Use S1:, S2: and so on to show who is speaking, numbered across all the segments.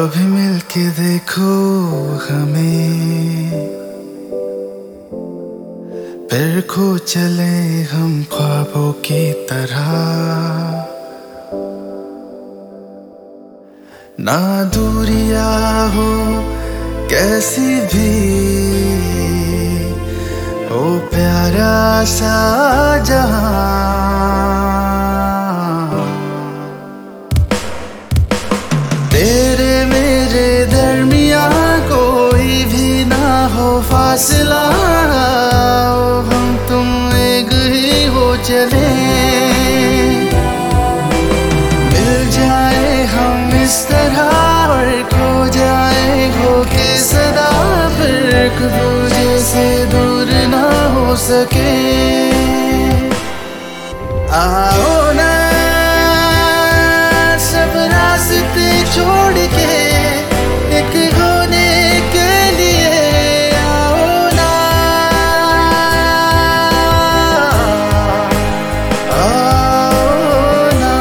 S1: कभी मिलके देखो हमें, फिर खो चले हम ख्वाबों की तरह। ना दूरियां हो कैसी भी, हो प्यारा सा जहां। तेरे मेरे दरमिया कोई भी ना हो फासला, हम तुम एक ही हो चले। मिल जाए हम इस तरह और खो जाए हो के सदा, फिर एक दूजे से दूर ना हो सके। आओ ना सब रास्ते छोड़ के एक होने के लिए, आओ ना, आओ ना।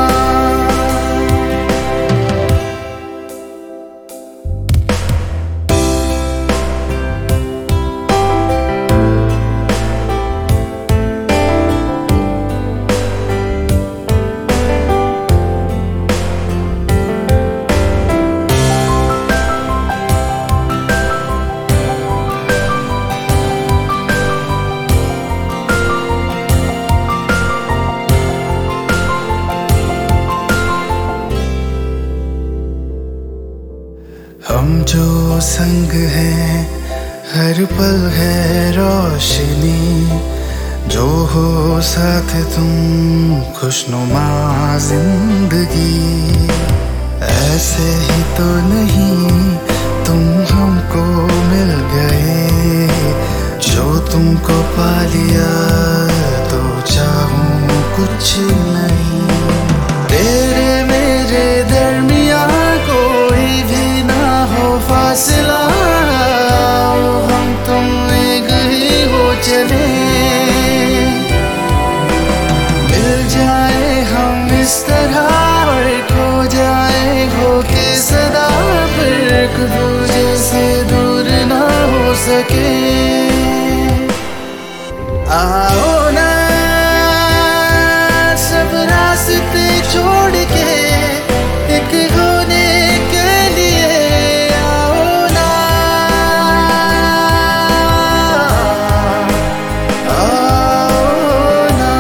S1: हम जो संग हैं हर पल है रोशनी, जो हो साथ तुम खुशनुमा जिंदगी। ऐसे ही तो नहीं तुम हमको मिल गए, जो तुमको पा लिया तो चाहूं कुछ नहीं। तेरे मेरे दरमिया कोई भी ना हो फासला, हम तुम एक ही हो चले। मिल जाए हम इस तरह और खो जाए हो के सदा, फिर एक दूजे से दूर ना हो सके। आओ ना सब रास्ते छोड़ के एक होने के लिए, आओ ना, आओ ना।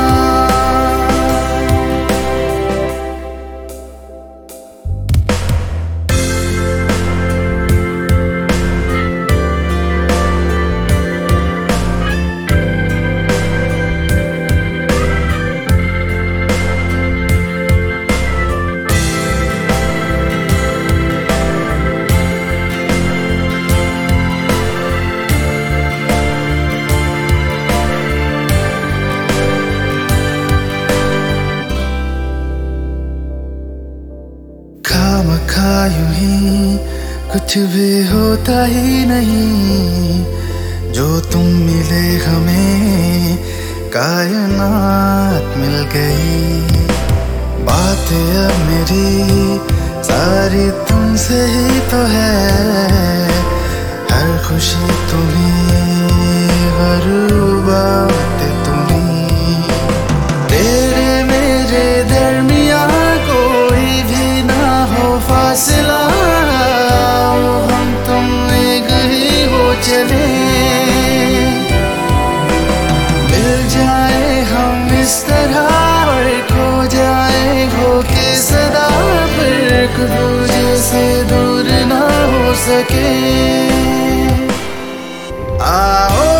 S1: खामखा यूं ही कुछ भी होता ही नहीं, जो तुम मिले हमें कायनात मिल गई। बातें अब मेरी सारी तुमसे ही तो है, हर खुशी तुम्ही, हर बात तुम्ही। तेरे मेरे दरमिया कोई भी ना हो फासला, हम तुम एक ही हो चले। मिल जाए हम इस तरह और खो जाए हो के सदा, फिर एक दूजे से दूर ना हो सके। आओ